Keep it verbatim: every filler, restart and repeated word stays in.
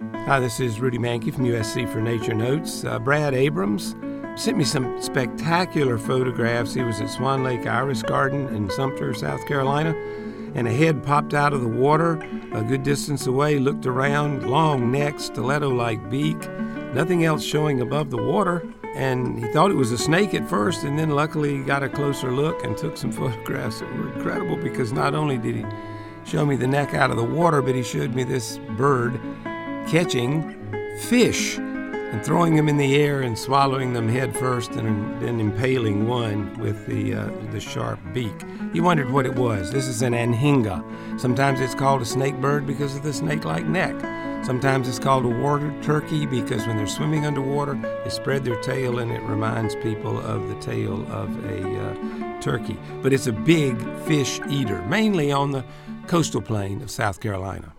Hi, this is Rudy Mankey from U S C for Nature Notes. Uh, Brad Abrams sent me some spectacular photographs. He was at Swan Lake Iris Garden in Sumter, South Carolina, and a head popped out of the water a good distance away, looked around, long neck, stiletto-like beak, nothing else showing above the water. And he thought it was a snake at first, and then luckily he got a closer look and took some photographs that were incredible, because not only did he show me the neck out of the water, but he showed me this bird catching fish and throwing them in the air and swallowing them head first, and then impaling one with the uh, the sharp beak. He wondered what it was. This is an anhinga. Sometimes it's called a snake bird because of the snake-like neck. Sometimes it's called a water turkey because when they're swimming underwater, they spread their tail and it reminds people of the tail of a uh, turkey. But it's a big fish eater, mainly on the coastal plain of South Carolina.